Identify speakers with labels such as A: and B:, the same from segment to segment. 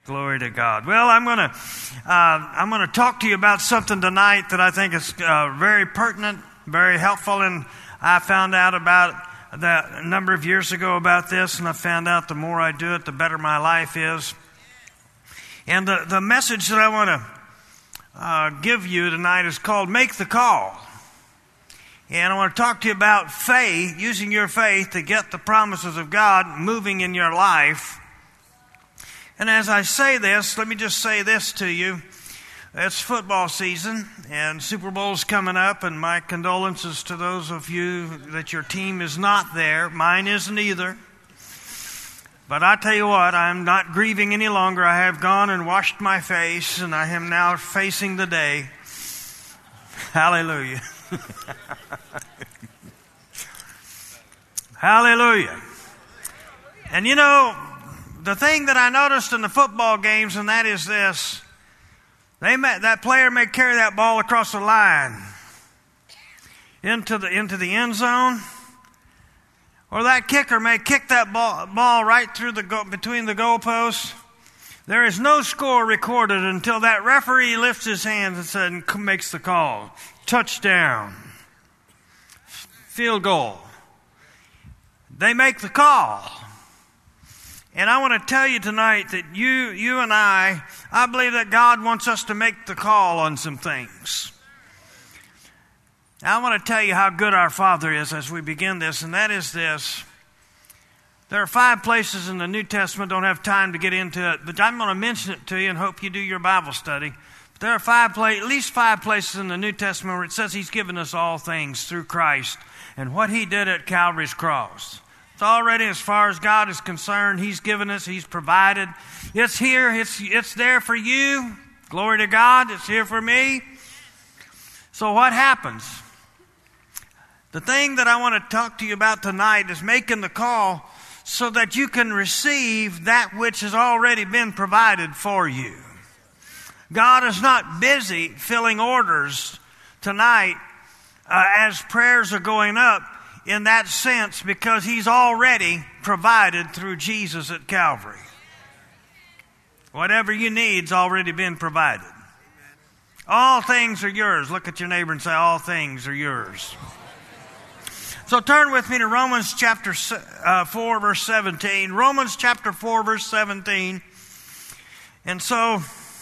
A: Glory to God. Well, I'm gonna talk to you about something tonight that I think is very pertinent, very helpful, and I found out about that a number of years ago about this, and I found out the more I do it, the better my life is. And the message that I want to give you tonight is called "Make the Call." And I want to talk to you about faith, using your faith to get the promises of God moving in your life. And as I say this, let me just say this to you. It's football season, and Super Bowl's coming up, and my condolences to those of you that your team is not there. Mine isn't either. But I tell you what, I'm not grieving any longer. I have gone and washed my face, and I am now facing the day. Hallelujah. Hallelujah. And you know, the thing that I noticed in the football games, and that is this: that player may carry that ball across the line into the end zone, or that kicker may kick that ball right through between the goalposts. There is no score recorded until that referee lifts his hands and makes the call. Touchdown. Field goal. They make the call. And I want to tell you tonight that you and I believe that God wants us to make the call on some things. Now, I want to tell you how good our Father is as we begin this, and that is this. There are 5 places in the New Testament, don't have time to get into it, but I'm going to mention it to you and hope you do your Bible study. But there are at least 5 places in the New Testament where it says He's given us all things through Christ and what He did at Calvary's cross. It's already, as far as God is concerned, He's given us, He's provided. It's here, it's there for you. Glory to God, it's here for me. So what happens? The thing that I want to talk to you about tonight is making the call so that you can receive that which has already been provided for you. God is not busy filling orders tonight as prayers are going up, in that sense, because He's already provided through Jesus at Calvary. Whatever you need's already been provided. All things are yours. Look at your neighbor and say, all things are yours. So turn with me to Romans chapter 4, verse 17. Romans chapter 4, verse 17. And so,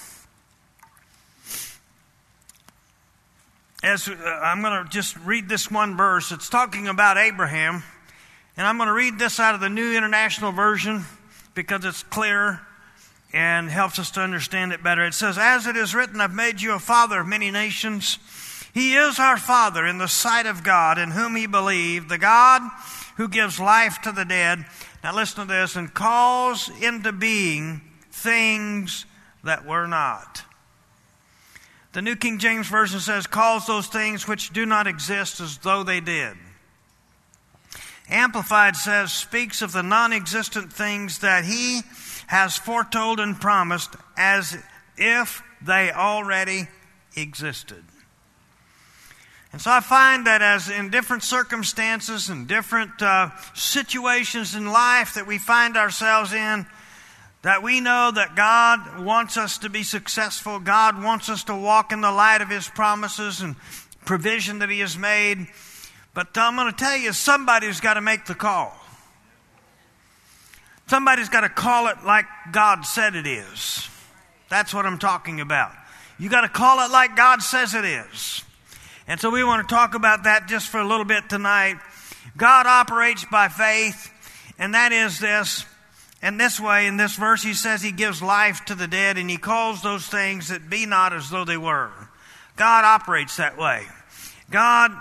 A: I'm going to just read this one verse. It's talking about Abraham. And I'm going to read this out of the New International Version because it's clearer and helps us to understand it better. It says, "As it is written, I've made you a father of many nations. He is our Father in the sight of God, in whom He believed, the God who gives life to the dead." Now listen to this. "And calls into being things that were not." The New King James Version says, "calls those things which do not exist as though they did." Amplified says, "speaks of the non-existent things that He has foretold and promised as if they already existed." And so I find that as in different circumstances and different situations in life that we find ourselves in, that we know that God wants us to be successful. God wants us to walk in the light of His promises and provision that He has made. But I'm going to tell you, somebody's got to make the call. Somebody's got to call it like God said it is. That's what I'm talking about. You got to call it like God says it is. And so we want to talk about that just for a little bit tonight. God operates by faith, and that is this. And this way, in this verse, He says He gives life to the dead, and He calls those things that be not as though they were. God operates that way. God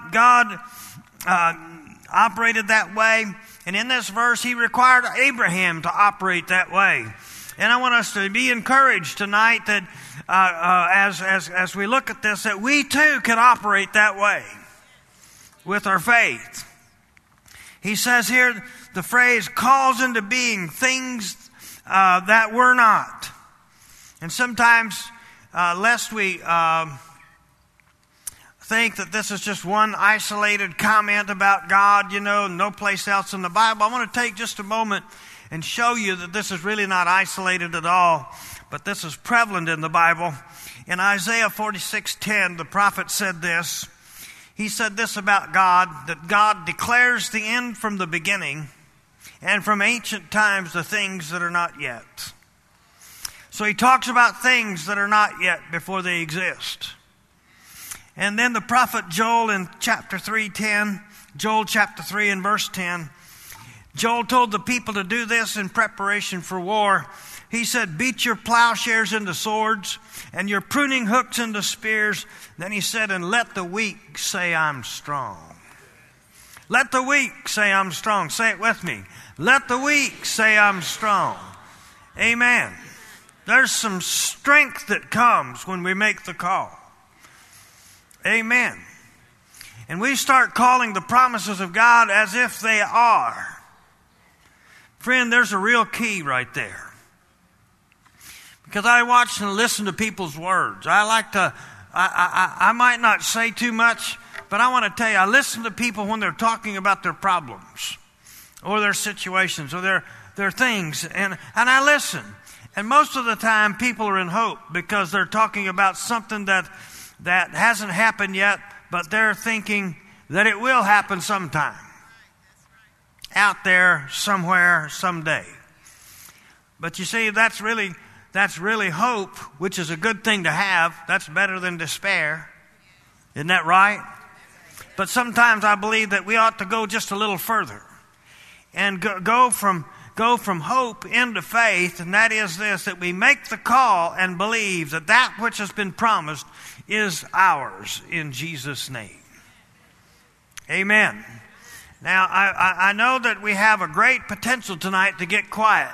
A: operated that way, and in this verse, He required Abraham to operate that way. And I want us to be encouraged tonight that as we look at this, that we too can operate that way with our faith. He says here, the phrase "calls into being things that were not." And sometimes, lest we think that this is just one isolated comment about God, no place else in the Bible, I want to take just a moment and show you that this is really not isolated at all. but this is prevalent in the Bible. In Isaiah 46:10, the prophet said this. He said this about God, that God declares the end from the beginning, and from ancient times the things that are not yet. So he talks about things that are not yet before they exist. And then the prophet Joel in chapter 3:10, Joel chapter 3 and verse 10, Joel told the people to do this in preparation for war. He said, beat your plowshares into swords and your pruning hooks into spears. Then he said, and let the weak say I'm strong. Let the weak say I'm strong. Say it with me. Let the weak say I'm strong. Amen. There's some strength that comes when we make the call. Amen. And we start calling the promises of God as if they are. Friend, there's a real key right there. Because I watch and listen to people's words. I might not say too much, but I want to tell you, I listen to people when they're talking about their problems or their situations or their things. And I listen. And most of the time, people are in hope because they're talking about something that hasn't happened yet, but they're thinking that it will happen sometime. Out there, somewhere, someday. But you see, that's really hope, which is a good thing to have. That's better than despair. Isn't that right? But sometimes I believe that we ought to go just a little further and go from hope into faith, and that is this, that we make the call and believe that that which has been promised is ours in Jesus' name. Amen. Now, I know that we have a great potential tonight to get quiet.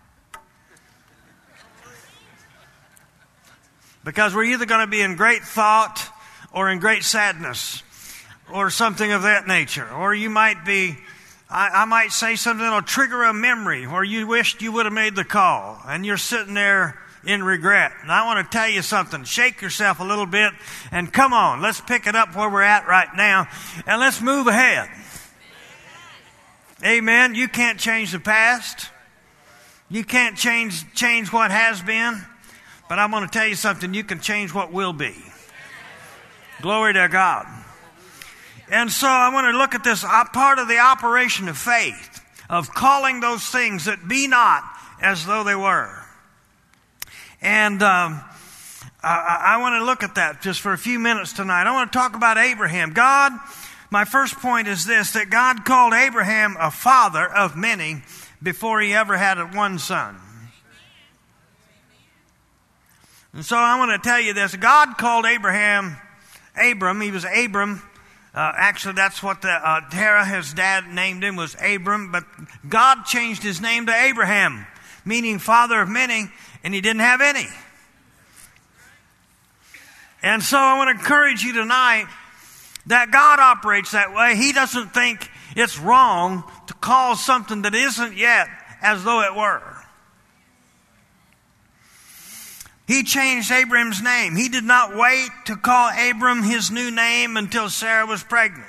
A: Because we're either going to be in great thought or in great sadness or something of that nature. Or you might be, I might say something that will trigger a memory where you wished you would have made the call and you're sitting there in regret. And I want to tell you something. Shake yourself a little bit and come on, let's pick it up where we're at right now and let's move ahead. Amen. You can't change the past. You can't change what has been. But I'm going to tell you something. You can change what will be. Glory to God. And so I want to look at this part of the operation of faith, of calling those things that be not as though they were. And I want to look at that just for a few minutes tonight. I want to talk about Abraham. My first point is this, that God called Abraham a father of many before he ever had one son. And so I want to tell you this. God called Abram. He was Abram. Actually, that's what Terah, his dad, named him, was Abram. But God changed his name to Abraham, meaning father of many, and he didn't have any. And so I want to encourage you tonight that God operates that way. He doesn't think it's wrong to call something that isn't yet as though it were. He changed Abram's name. He did not wait to call Abram his new name until Sarah was pregnant.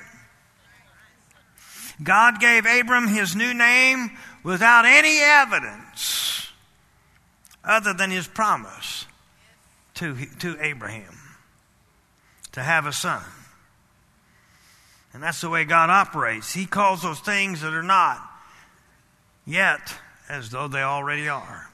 A: God gave Abram his new name without any evidence other than his promise to Abraham to have a son. And that's the way God operates. He calls those things that are not yet as though they already are.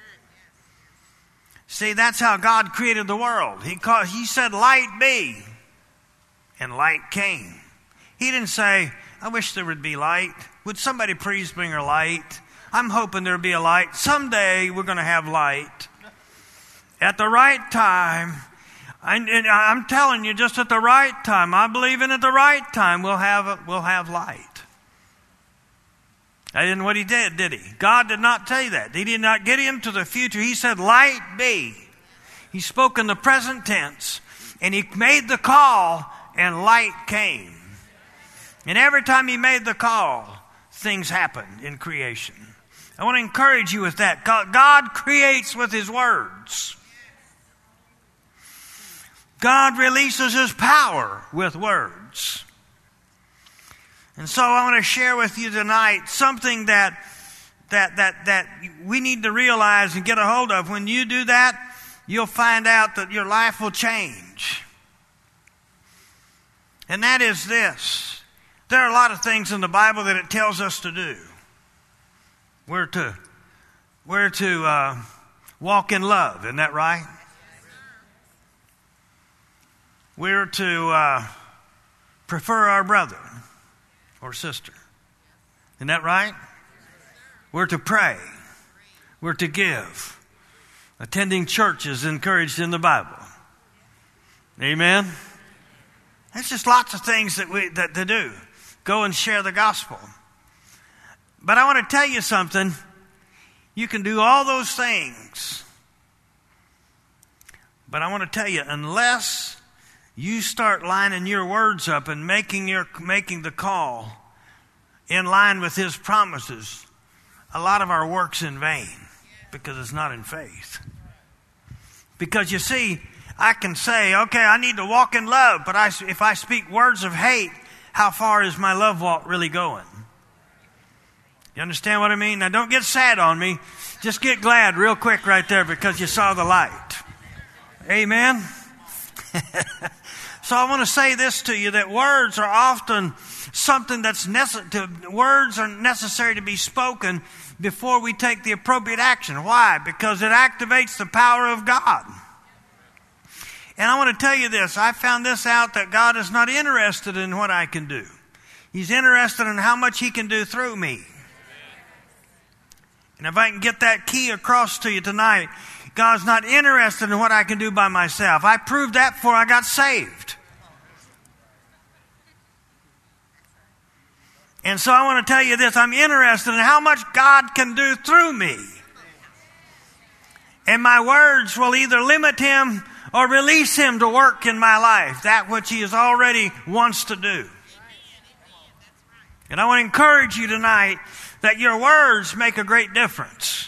A: See, that's how God created the world. He said, light be, and light came. He didn't say, I wish there would be light. Would somebody please bring her light? I'm hoping there'll be a light. Someday we're going to have light. At the right time, I'm telling you, just at the right time, I believe in at the right time, we'll have light. That isn't what he did he? God did not tell you that. He did not get into the future. He said, light be. He spoke in the present tense, and he made the call, and light came. And every time he made the call, things happened in creation. I want to encourage you with that. God creates with his words. God releases his power with words. And so I want to share with you tonight something that that we need to realize and get a hold of. When you do that, you'll find out that your life will change. And that is this. There are a lot of things in the Bible that it tells us to do. We're to walk in love, isn't that right? We're to prefer our brother or sister. Isn't that right? We're to pray. We're to give. Attending church is encouraged in the Bible. Amen? There's just lots of things that to do. Go and share the gospel. But I want to tell you something. You can do all those things. But I want to tell you, unless you start lining your words up and making the call in line with His promises, a lot of our work's in vain because it's not in faith. Because you see, I can say, okay, I need to walk in love, but if I speak words of hate, how far is my love walk really going? You understand what I mean? Now don't get sad on me. Just get glad real quick right there because you saw the light. Amen? So I want to say this to you, that words are often something that's necessary. Words are necessary to be spoken before we take the appropriate action. Why? Because it activates the power of God. And I want to tell you this. I found this out, that God is not interested in what I can do. He's interested in how much He can do through me. And if I can get that key across to you tonight, God's not interested in what I can do by myself. I proved that before I got saved. And so I want to tell you this. I'm interested in how much God can do through me. And my words will either limit Him or release Him to work in my life, that which He has already wants to do. And I want to encourage you tonight that your words make a great difference.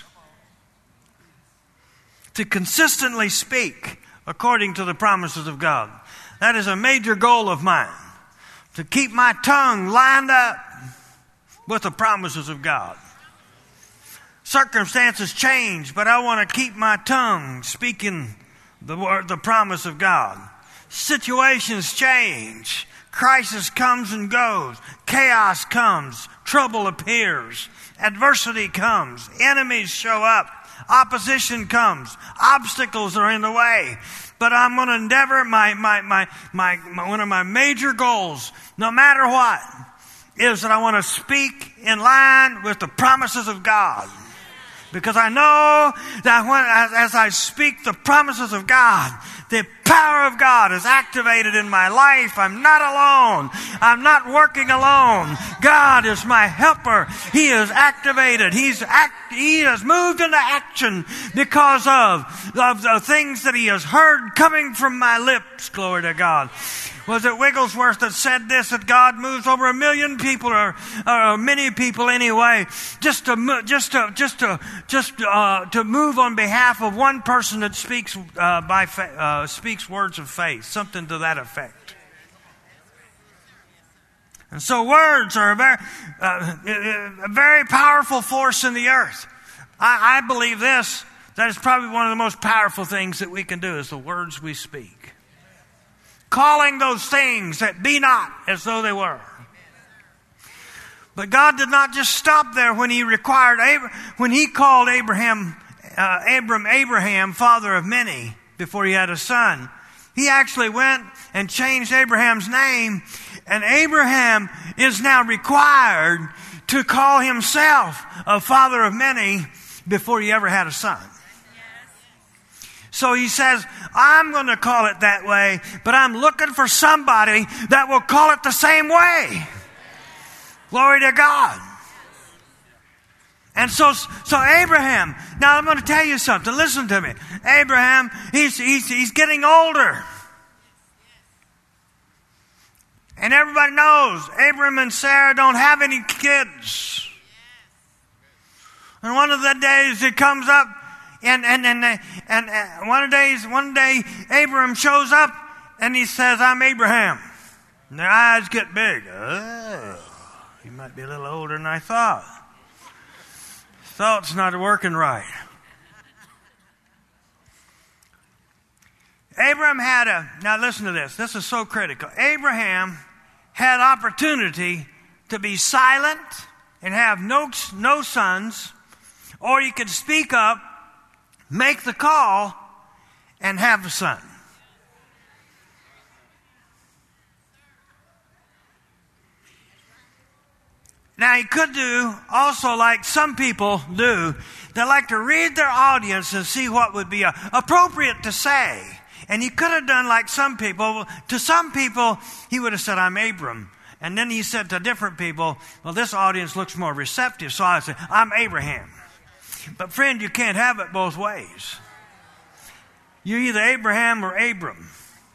A: To consistently speak according to the promises of God. That is a major goal of mine. To keep my tongue lined up with the promises of God. Circumstances change, but I want to keep my tongue speaking the promise of God. Situations change. Crisis comes and goes. Chaos comes. Trouble appears. Adversity comes. Enemies show up. Opposition comes. Obstacles are in the way. But I'm going to endeavor, one of my major goals, no matter what, is that I want to speak in line with the promises of God. Because I know that as I speak the promises of God, the power of God is activated in my life. I'm not alone. I'm not working alone. God is my helper. He is activated. He has moved into action because of the things that He has heard coming from my lips. Glory to God. Was it Wigglesworth that said this, that God moves over 1 million people, or many people anyway, just to move on behalf of one person that speaks speaks words of faith, something to that effect. And so words are a very powerful force in the earth. I believe this, that is probably one of the most powerful things that we can do, is the words we speak. Calling those things that be not as though they were. But God did not just stop there when He called Abraham, father of many, before he had a son. He actually went and changed Abraham's name, and Abraham is now required to call himself a father of many before he ever had a son. So he says, I'm going to call it that way, but I'm looking for somebody that will call it the same way. Glory to God. And so Abraham, now I'm going to tell you something. Listen to me. Abraham, he's getting older. And everybody knows Abraham and Sarah don't have any kids. And one of the days it comes up, and one day Abraham shows up and he says, I'm Abraham. And their eyes get big. Oh, he might be a little older than I thought. Thought's not working right. Now listen to this. This is so critical. Abraham had opportunity to be silent and have no sons, or he could speak up, make the call, and have a son. Now, he could do also like some people do. They like to read their audience and see what would be appropriate to say. And he could have done like some people. To some people, he would have said, I'm Abram. And then he said to different people, well, this audience looks more receptive. So I said, I'm Abraham. But friend, you can't have it both ways. You're either Abraham or Abram.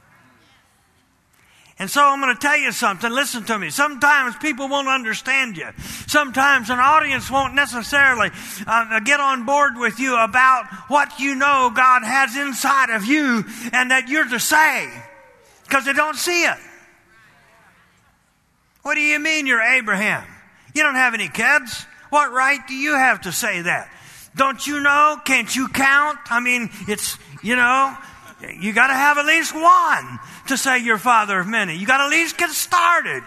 A: And so I'm going to tell you something. Listen to me. Sometimes people won't understand you. Sometimes an audience won't necessarily get on board with you about what you know God has inside of you and that you're to say, because they don't see it. What do you mean you're Abraham? You don't have any kids. What right do you have to say that? Don't you know? Can't you count? I mean, it's, you know, you got to have at least one to say you're father of many. You got to at least get started.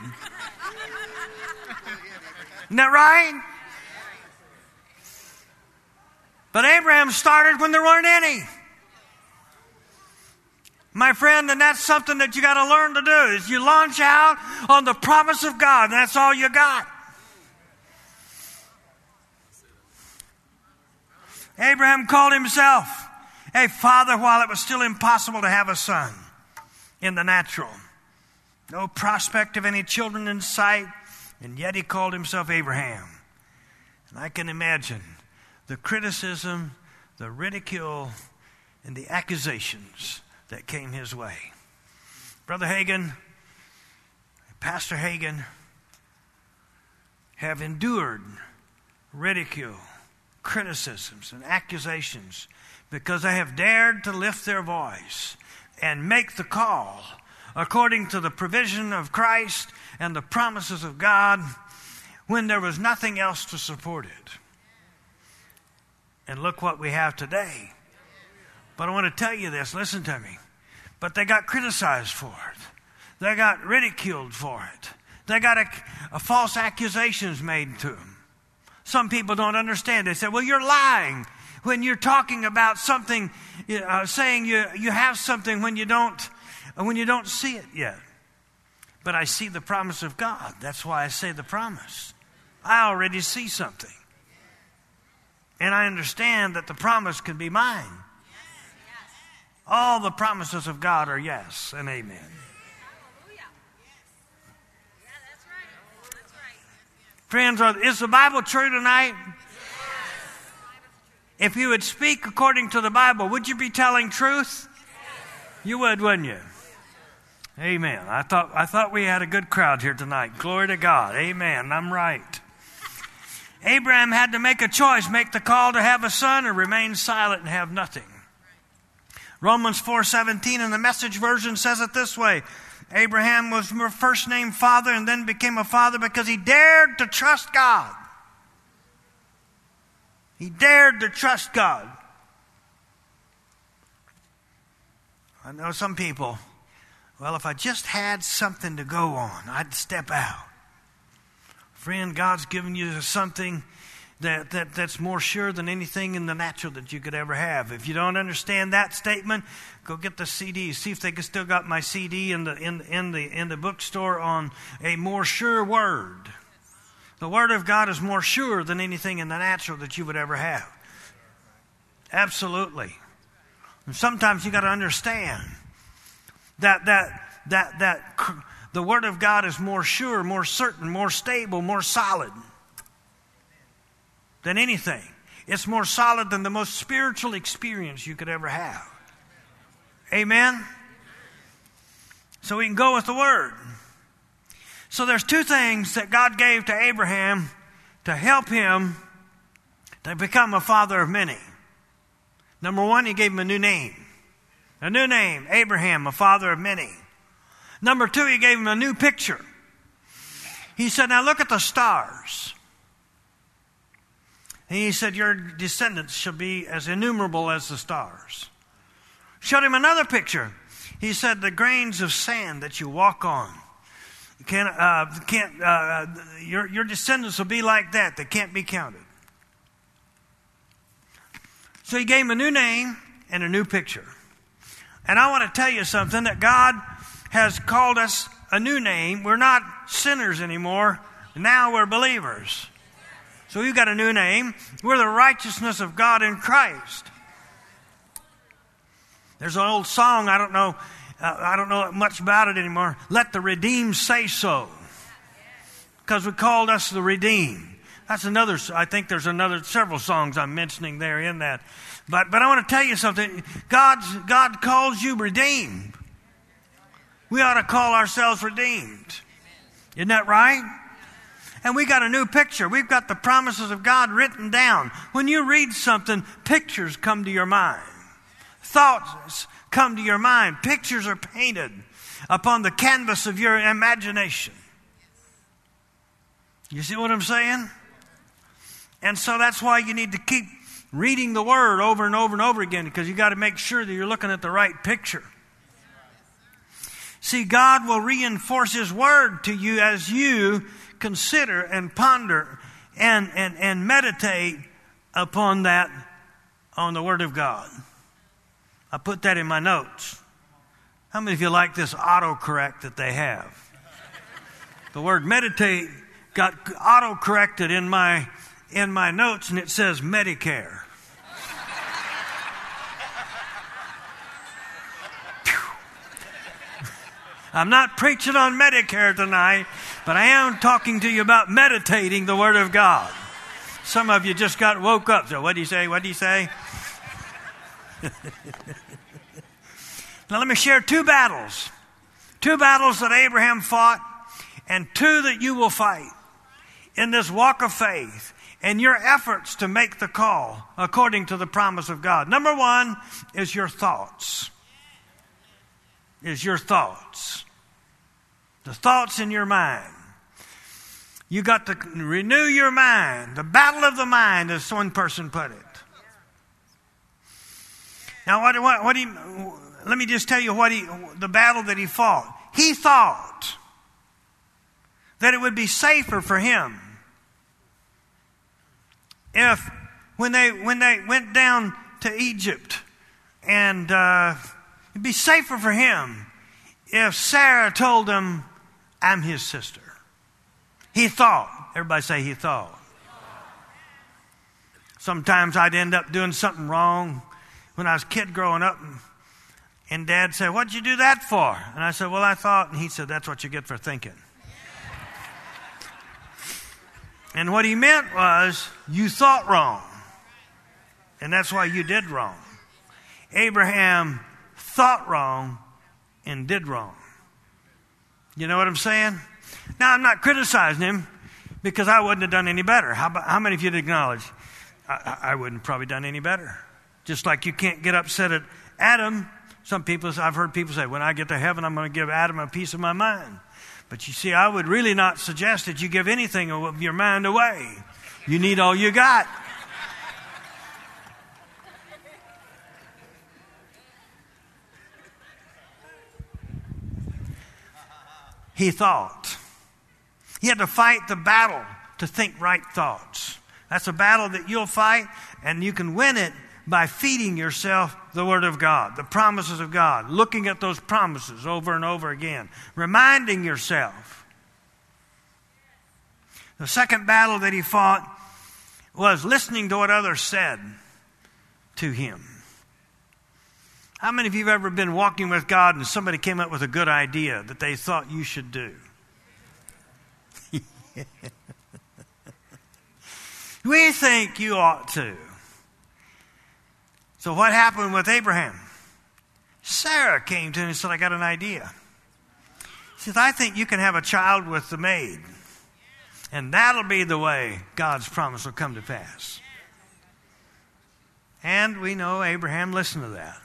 A: Isn't that right? But Abraham started when there weren't any. My friend, and that's something that you got to learn to do, is you launch out on the promise of God, and that's all you got. Abraham called himself a father while it was still impossible to have a son in the natural. No prospect of any children in sight, and yet he called himself Abraham. And I can imagine the criticism, the ridicule, and the accusations that came his way. Brother Hagin, Pastor Hagin have endured ridicule, criticisms, and accusations because they have dared to lift their voice and make the call according to the provision of Christ and the promises of God when there was nothing else to support it. And look what we have today. But I want to tell you this, listen to me. But they got criticized for it. They got ridiculed for it. They got false accusations made to them. Some people don't understand. They say, well, you're lying when you're talking about something, saying you have something when you don't see it yet. But I see the promise of God. That's why I say the promise. I already see something. And I understand that the promise can be mine. All the promises of God are yes and amen. Friends, is the Bible true tonight? Yes. If you would speak according to the Bible, would you be telling truth? Yes. You would, wouldn't you? Amen. I thought we had a good crowd here tonight. Glory to God. Amen. I'm right. Abraham had to make a choice, make the call to have a son or remain silent and have nothing. Romans 4:17 in the Message version says it this way. Abraham was first named father and then became a father because he dared to trust God. He dared to trust God. I know some people, well, if I just had something to go on, I'd step out. Friend, God's given you something that's more sure than anything in the natural that you could ever have. If you don't understand that statement, go get the CD. See if they still got my CD in the bookstore on a more sure word. The Word of God is more sure than anything in the natural that you would ever have. Absolutely. And sometimes you got to understand that the Word of God is more sure, more certain, more stable, more solid than anything. It's more solid than the most spiritual experience you could ever have. Amen? So we can go with the Word. So there's two things that God gave to Abraham to help him to become a father of many. Number one, he gave him a new name. A new name, Abraham, a father of many. Number two, he gave him a new picture. He said, now look at the stars. And he said, your descendants shall be as innumerable as the stars. Showed him another picture. He said, the grains of sand that you walk on, your descendants will be like that. They can't be counted. So he gave him a new name and a new picture. And I want to tell you something, that God has called us a new name. We're not sinners anymore. Now we're believers. So we've got a new name. We're the righteousness of God in Christ. There's an old song, I don't know much about it anymore. Let the redeemed say so. Because we called us the redeemed. That's another, I think there's several songs I'm mentioning there in that. But I want to tell you something. God calls you redeemed. We ought to call ourselves redeemed. Isn't that right? And we got a new picture. We've got the promises of God written down. When you read something, pictures come to your mind. Thoughts come to your mind. Pictures are painted upon the canvas of your imagination. You see what I'm saying? And so that's why you need to keep reading the Word over and over and over again, because you got to make sure that you're looking at the right picture. See, God will reinforce His Word to you as you consider and ponder and meditate upon that, on the Word of God. I put that in my notes. How many of you like this autocorrect that they have? The word meditate got auto-corrected in my notes, and it says Medicare. I'm not preaching on Medicare tonight, but I am talking to you about meditating the Word of God. Some of you just got woke up. So what do you say? What do you say? Now let me share two battles that Abraham fought, and two that you will fight in this walk of faith and your efforts to make the call according to the promise of God. Number one is your thoughts. The thoughts in your mind. You got to renew your mind. The battle of the mind, as one person put it. Now, let me just tell you the battle that he fought. He thought that it would be safer for him if, when they went down to Egypt, and it'd be safer for him if Sarah told him, I'm his sister. He thought. Everybody say he thought. Sometimes I'd end up doing something wrong when I was a kid growing up, and Dad said, what'd you do that for? And I said, well, I thought. And he said, that's what you get for thinking. And what he meant was, you thought wrong. And that's why you did wrong. Abraham thought wrong and did wrong. You know what I'm saying? Now, I'm not criticizing him, because I wouldn't have done any better. How many of you would acknowledge I wouldn't have probably done any better? Just like you can't get upset at Adam. I've heard people say, when I get to heaven, I'm going to give Adam a piece of my mind. But you see, I would really not suggest that you give anything of your mind away. You need all you got. He thought. He had to fight the battle to think right thoughts. That's a battle that you'll fight, and you can win it by feeding yourself the Word of God, the promises of God, looking at those promises over and over again, reminding yourself. The second battle that he fought was listening to what others said to him. How many of you have ever been walking with God and somebody came up with a good idea that they thought you should do? We think you ought to. So what happened with Abraham? Sarah came to him and said, I got an idea. She said, I think you can have a child with the maid. And that'll be the way God's promise will come to pass. And we know Abraham listened to that.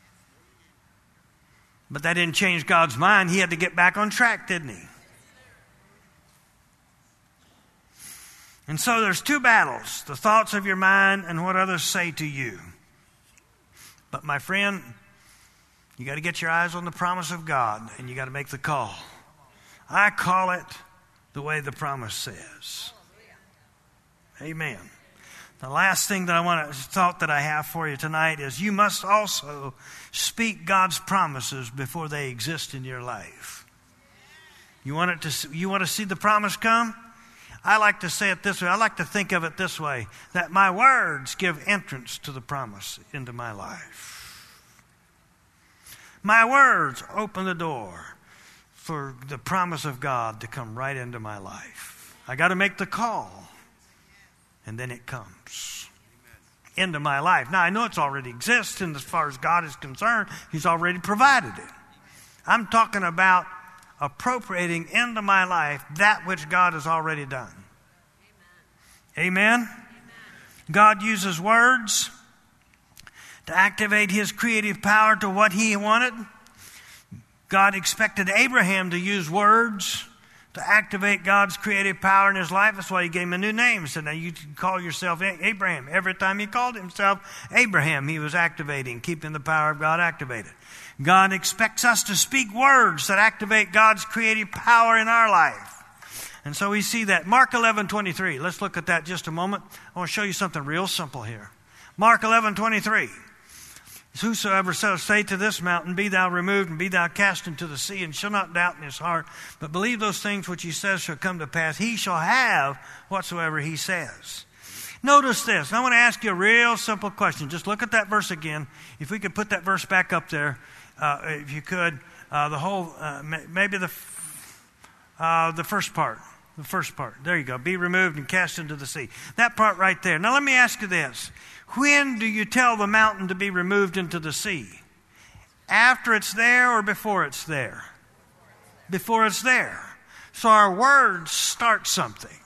A: But that didn't change God's mind. He had to get back on track, didn't he? And so there's two battles, the thoughts of your mind and what others say to you. But my friend, you got to get your eyes on the promise of God, and you got to make the call. I call it the way the promise says. Amen. The last thing that thought that I have for you tonight is you must also speak God's promises before they exist in your life. You want to see the promise come? I like to say it this way. I like to think of it this way, that my words give entrance to the promise into my life. My words open the door for the promise of God to come right into my life. I got to make the call, and then it comes into my life. Now, I know it's already exists, and as far as God is concerned, He's already provided it. I'm talking about appropriating into my life that which God has already done. Amen? Amen? God uses words to activate His creative power to what He wanted. God expected Abraham to use words to activate God's creative power in his life. That's why He gave him a new name. He said, now you can call yourself Abraham. Every time he called himself Abraham, he was activating, keeping the power of God activated. God expects us to speak words that activate God's creative power in our life. And so we see that. Mark 11:23. Let's look at that just a moment. I want to show you something real simple here. Mark 11:23. Whosoever shall say to this mountain, be thou removed and be thou cast into the sea, and shall not doubt in his heart, but believe those things which he says shall come to pass, he shall have whatsoever he says. Notice this. I want to ask you a real simple question. Just look at that verse again. If we could put that verse back up there, if you could, maybe the first part. The first part. There you go. Be removed and cast into the sea. That part right there. Now let me ask you this. When do you tell the mountain to be removed into the sea? After it's there or before it's there? Before it's there. So our words start something.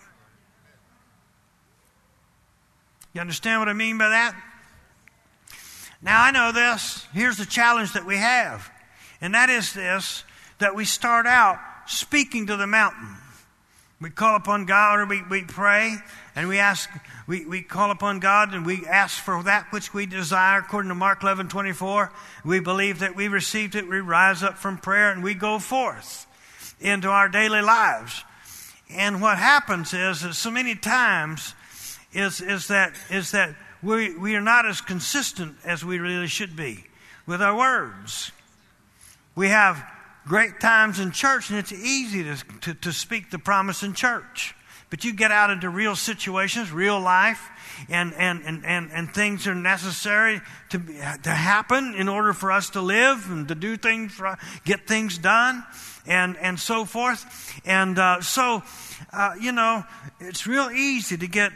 A: You understand what I mean by that? Now I know this. Here's the challenge that we have. And that is this, that we start out speaking to the mountain. We call upon God, or we pray, and we call upon God, and we ask for that which we desire, according to Mark 11:24. We believe that we received it. We rise up from prayer, and we go forth into our daily lives. And what happens is that so many times is that we are not as consistent as we really should be with our words. We have great times in church, and it's easy to speak the promise in church. But you get out into real situations, real life, and things are necessary to happen in order for us to live and to do things, get things done, and so forth. And so it's real easy to get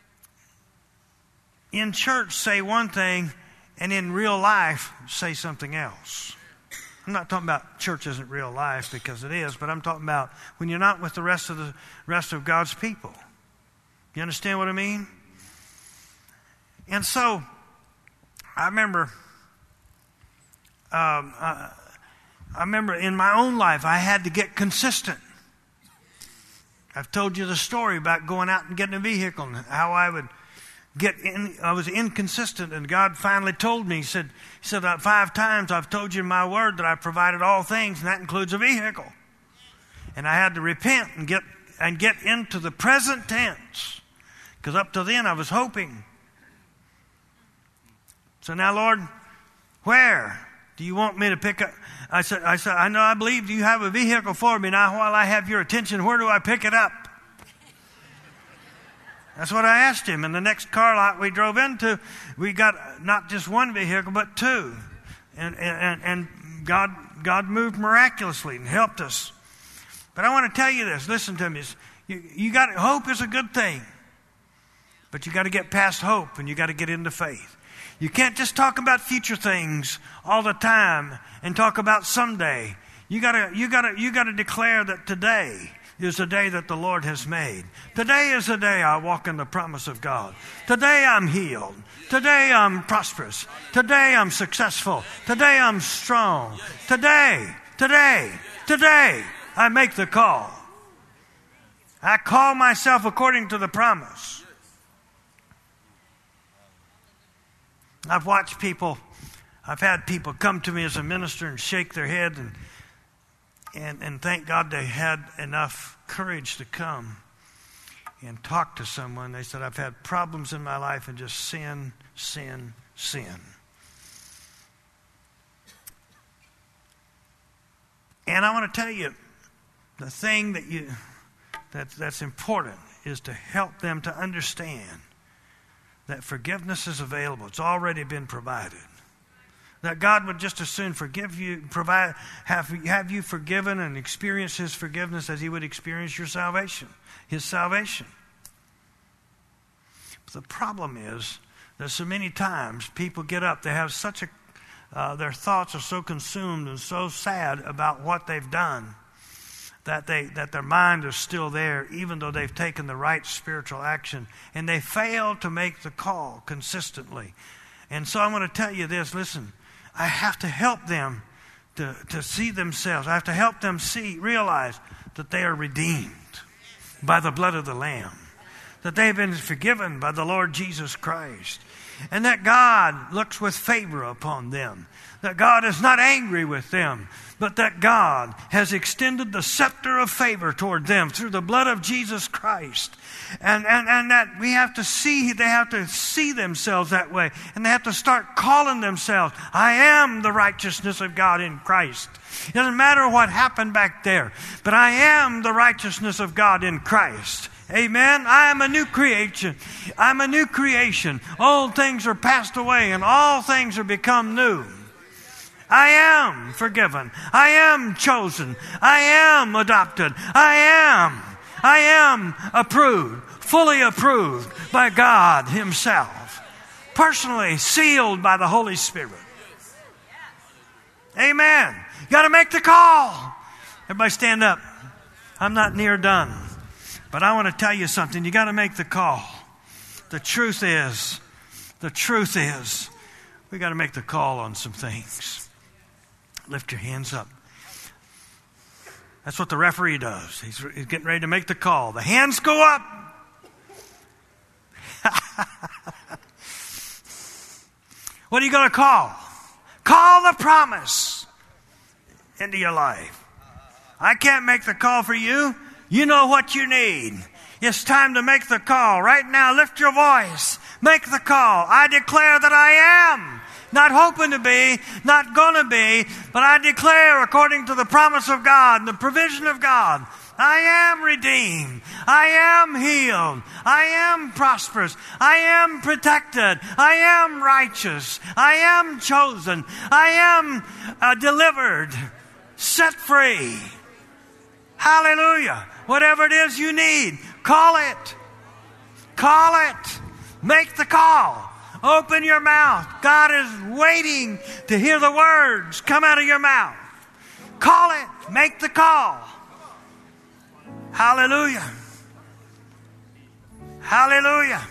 A: in church, say one thing, and in real life, say something else. I'm not talking about church isn't real life, because it is, but I'm talking about when you're not with the rest of God's people. You understand what I mean? And so I remember in my own life I had to get consistent. I've told you the story about going out and getting a vehicle and how I would get in. I was inconsistent, and God finally told me, He said 5 times I've told you in my word that I provided all things, and that includes a vehicle. And I had to repent and get into the present tense, because up to then I was hoping. So now, Lord, where do you want me to pick up? I said, I know, I believe you have a vehicle for me. Now, while I have your attention, where do I pick it up? That's what I asked Him. And the next car lot we drove into, we got not just one vehicle, but 2. And God moved miraculously and helped us. But I want to tell you this. Listen to me. Hope is a good thing. But you got to get past hope, and you got to get into faith. You can't just talk about future things all the time and talk about someday. You got to declare that today is the day that the Lord has made. Today is the day I walk in the promise of God. Today I'm healed. Today I'm prosperous. Today I'm successful. Today I'm strong. Today I make the call. I call myself according to the promise. I've watched people, I've had people come to me as a minister and shake their head and thank God they had enough courage to come and talk to someone. They said, I've had problems in my life and just sin. And I want to tell you, the thing that's important is to help them to understand that forgiveness is available. It's already been provided. That God would just as soon forgive you, have you forgiven and experience His forgiveness as He would experience your salvation, His salvation. But the problem is that so many times people get up, they have such their thoughts are so consumed and so sad about what they've done that their mind is still there, even though they've taken the right spiritual action, and they fail to make the call consistently. And so I'm going to tell you this, listen, I have to help them to see themselves. I have to help them realize that they are redeemed by the blood of the Lamb, that they've been forgiven by the Lord Jesus Christ, and that God looks with favor upon them, that God is not angry with them, but that God has extended the scepter of favor toward them through the blood of Jesus Christ. And that we have to see, they have to see themselves that way. And they have to start calling themselves, I am the righteousness of God in Christ. It doesn't matter what happened back there, but I am the righteousness of God in Christ. Amen. I am a new creation. I'm a new creation. Old things are passed away and all things are become new. I am forgiven. I am chosen. I am adopted. I am approved, fully approved by God Himself, personally sealed by the Holy Spirit. Amen. You got to make the call. Everybody stand up. I'm not near done, but I want to tell you something. You got to make the call. The truth is, we got to make the call on some things. Lift your hands up. That's what the referee does. He's getting ready to make the call. The hands go up. What are you going to call? Call the promise into your life. I can't make the call for you. You know what you need. It's time to make the call. Right now, lift your voice. Make the call. I declare that I am. Not hoping to be, not going to be, but I declare according to the promise of God and the provision of God, I am redeemed. I am healed. I am prosperous. I am protected. I am righteous. I am chosen. I am delivered, set free. Hallelujah. Whatever it is you need, call it. Call it. Make the call. Open your mouth. God is waiting to hear the words come out of your mouth. Call it. Make the call. Hallelujah. Hallelujah.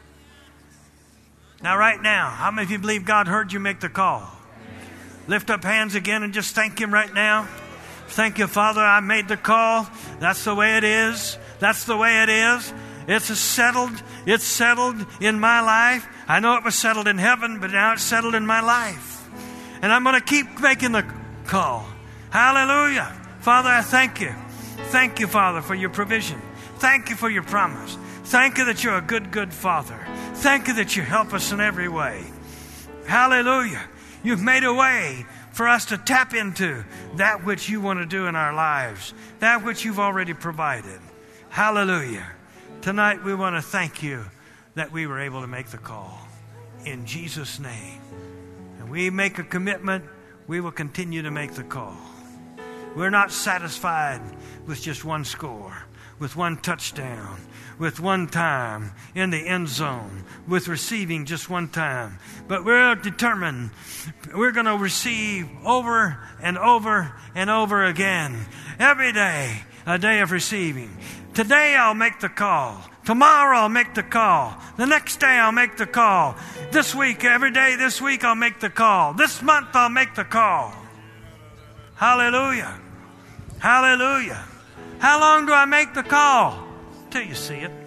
A: Now, right now, how many of you believe God heard you make the call? Lift up hands again and just thank Him right now. Thank you, Father, I made the call. That's the way it is. That's the way it is. It's settled. It's settled in my life. I know it was settled in heaven, but now it's settled in my life. And I'm going to keep making the call. Hallelujah. Father, I thank you. Thank you, Father, for your provision. Thank you for your promise. Thank you that you're a good, good Father. Thank you that you help us in every way. Hallelujah. You've made a way for us to tap into that which you want to do in our lives, that which you've already provided. Hallelujah. Tonight we want to thank you that we were able to make the call. In Jesus' name. And we make a commitment, we will continue to make the call. We're not satisfied with just one score, with one touchdown, with one time in the end zone, with receiving just one time. But we're determined we're going to receive over and over and over again. Every day, a day of receiving. Today I'll make the call. Tomorrow I'll make the call. The next day I'll make the call. This week, every day this week I'll make the call. This month I'll make the call. Hallelujah. Hallelujah. How long do I make the call? till you see it.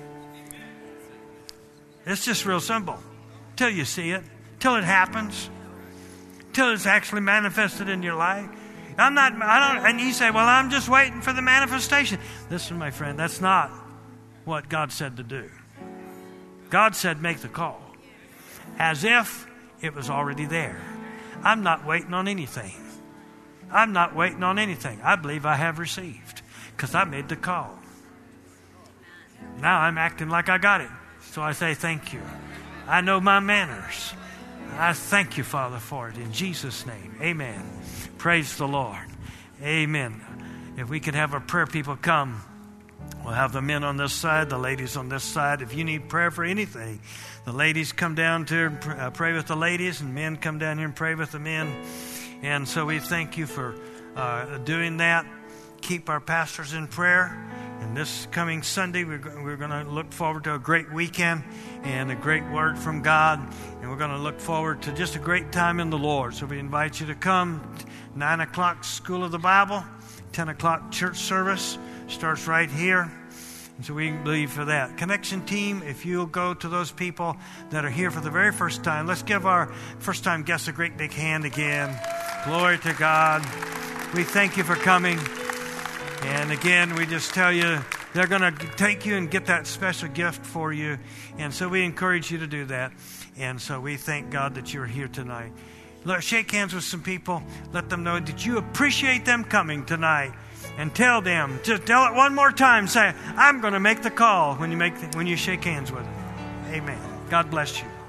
A: It's just real simple. Till you see it, till it happens, till it's actually manifested in your life. And you say, well, I'm just waiting for the manifestation. Listen, my friend, that's not what God said to do. God said, make the call. As if it was already there. I'm not waiting on anything. I'm not waiting on anything. I believe I have received because I made the call. Now I'm acting like I got it. So I say thank you. I know my manners. I thank you, Father, for it. In Jesus' name, amen. Praise the Lord. Amen. If we could have our prayer people come, we'll have the men on this side, the ladies on this side. If you need prayer for anything, the ladies come down to pray with the ladies, and men come down here and pray with the men. And so we thank you for doing that. Keep our pastors in prayer. And this coming Sunday, we're going to look forward to a great weekend and a great word from God. And we're going to look forward to just a great time in the Lord. So we invite you to come. 9 o'clock, School of the Bible. 10 o'clock, church service. Starts right here. And so we believe for that. Connection team, if you'll go to those people that are here for the very first time, let's give our first-time guests a great big hand again. Glory to God. We thank you for coming. And again, we just tell you, they're going to take you and get that special gift for you. And so we encourage you to do that. And so we thank God that you're here tonight. Shake hands with some people. Let them know that you appreciate them coming tonight. And tell them, just tell it one more time. Say, I'm going to make the call when you shake hands with them. Amen. God bless you.